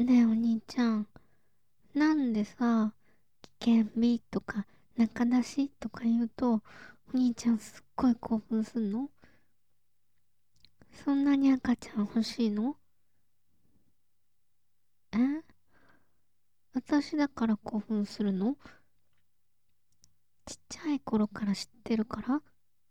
ねえお兄ちゃん、なんでさ、危険日とか中出しとか言うと、お兄ちゃんすっごい興奮すんの？そんなに赤ちゃん欲しいの？え、私だから興奮するの？ちっちゃい頃から知ってるから？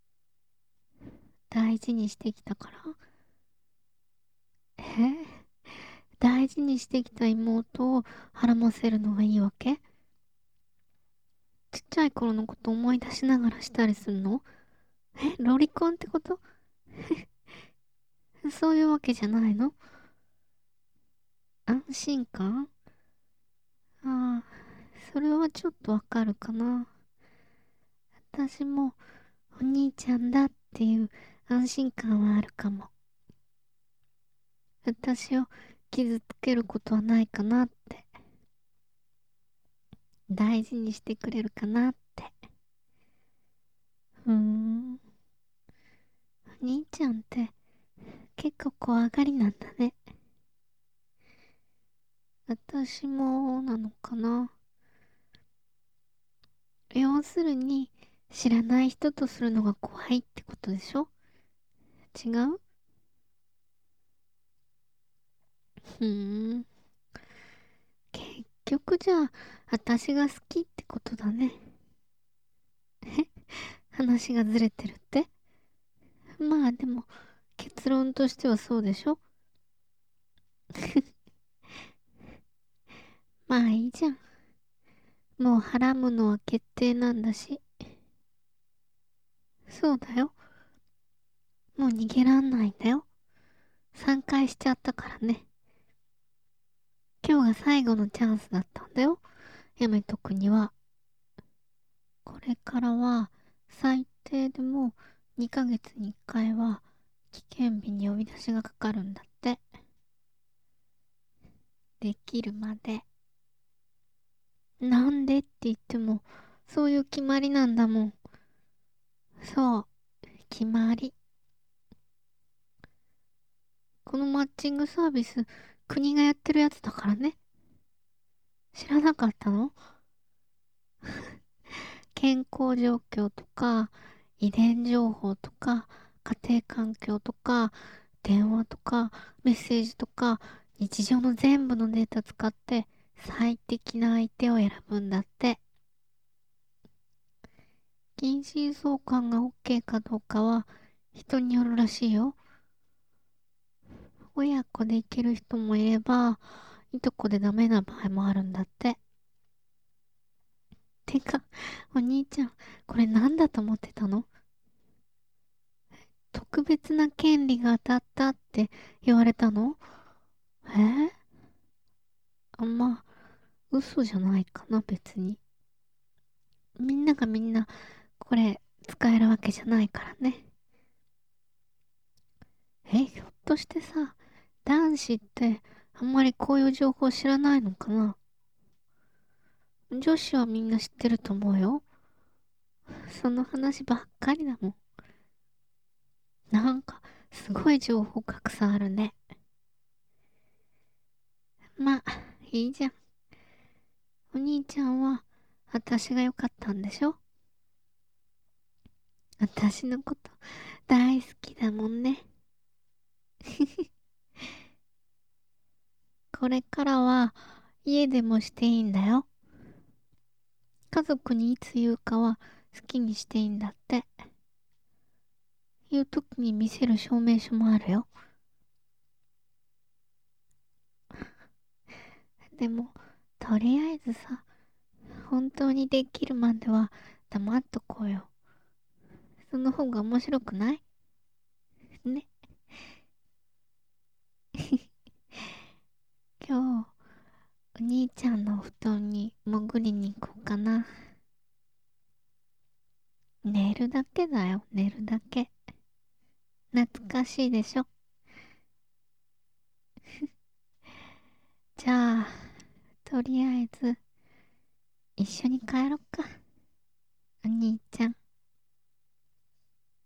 大事にしてきたから？え、大事にしてきた妹をはらませるのがいいわけ？ちっちゃい頃のこと思い出しながらしたりするの？ロリコンってこと？そういうわけじゃないの？安心感？ああ、それはちょっとわかるかな。私もお兄ちゃんだっていう安心感はあるかも。私を傷つけることはないかなって。大事にしてくれるかなって。お兄ちゃんって結構怖がりなんだね。私もなのかな。要するに知らない人とするのが怖いってことでしょ？違う？うーん。結局じゃあ、私が好きってことだね。話がずれてるって？まあでも、結論としてはそうでしょ？まあいいじゃん。もうはらむのは決定なんだし。そうだよ。もう逃げらんないんだよ。3回しちゃったからね。今日が最後のチャンスだったんだよ。やめとくには。これからは、最低でも2ヶ月に1回は、危険日に呼び出しがかかるんだって。できるまで。なんでって言っても、そういう決まりなんだもん。そう、決まり。このマッチングサービス、国がやってるやつだからね。知らなかったの？健康状況とか、遺伝情報とか、家庭環境とか、電話とか、メッセージとか、日常の全部のデータ使って、最適な相手を選ぶんだって。近親相関が OK かどうかは、人によるらしいよ。親子でいける人もいれば、いとこでダメな場合もあるんだって。てか、お兄ちゃん、これなんだと思ってたの？特別な権利が当たったって言われたの？えまあ、嘘じゃないかな、別に。みんながみんな、これ、使えるわけじゃないからね。ひょっとしてさ、男子ってあんまりこういう情報知らないのかな？女子はみんな知ってると思うよ。その話ばっかりだもん。なんか、すごい情報格差あるね。まあ、いいじゃん。お兄ちゃんは、私が良かったんでしょ？私のこと大好きだもんね。これからは家でもしていいんだよ。家族にいつ言うかは好きにしていいんだって。言うときに見せる証明書もあるよ。でも、とりあえずさ、本当にできるまでは黙っとこうよ。その方が面白くない？ね。今日、お兄ちゃんのお布団に潜りに行こうかな。寝るだけだよ、寝るだけ。懐かしいでしょ？じゃあ、とりあえず、一緒に帰ろっか。お兄ちゃん。